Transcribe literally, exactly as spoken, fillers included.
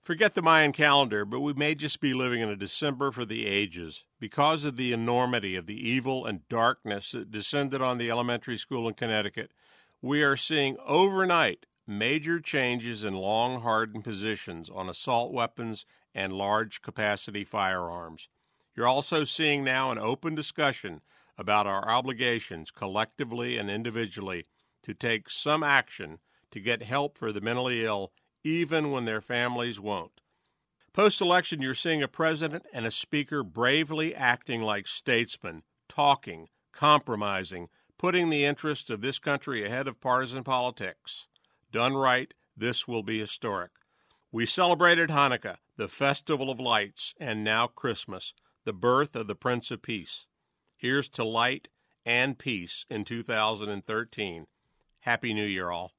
Forget the Mayan calendar, but we may just be living in a December for the ages. Because of the enormity of the evil and darkness that descended on the elementary school in Connecticut, we are seeing overnight major changes in long-hardened positions on assault weapons and large-capacity firearms. You're also seeing now an open discussion about our obligations, collectively and individually, to take some action to get help for the mentally ill, even when their families won't. Post-election, you're seeing a president and a speaker bravely acting like statesmen, talking, compromising, putting the interests of this country ahead of partisan politics. Done right, this will be historic. We celebrated Hanukkah, the festival of lights, and now Christmas, the birth of the Prince of Peace. Here's to light and peace in two thousand thirteen. Happy New Year, all.